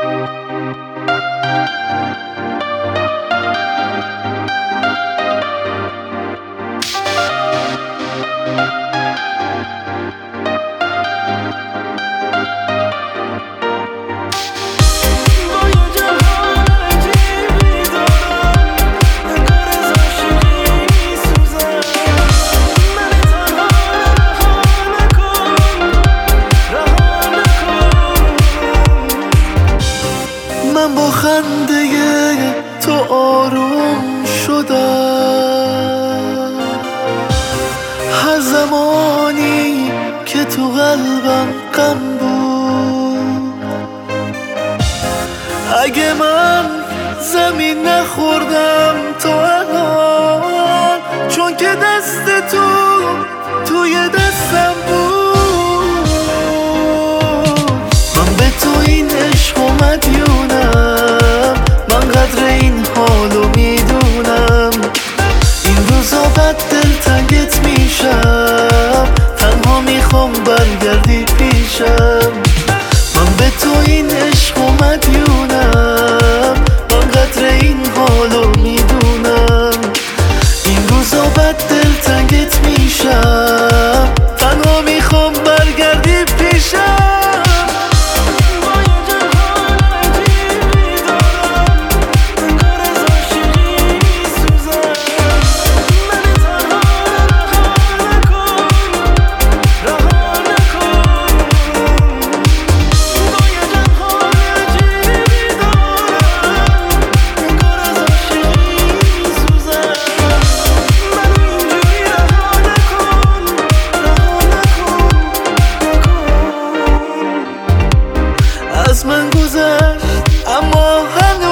من با خنده تو آروم شدم، هر زمانی که تو قلبم غم بود. اگه من زمین نخوردم تو الان، چون که دست تو توی دستم بود. من به تو این عشق و مدیونم، من قدر این حالو میدونم. این روزا بد دلتنگت میشم، تنها میخوام برگردی پیشم. من به تو این عشق و مدیونم، من قدر این حالو میدونم. این روزا بد دلتنگت میشم، تنها میخوام برگردی پیشم. از من گذشت اما هنوز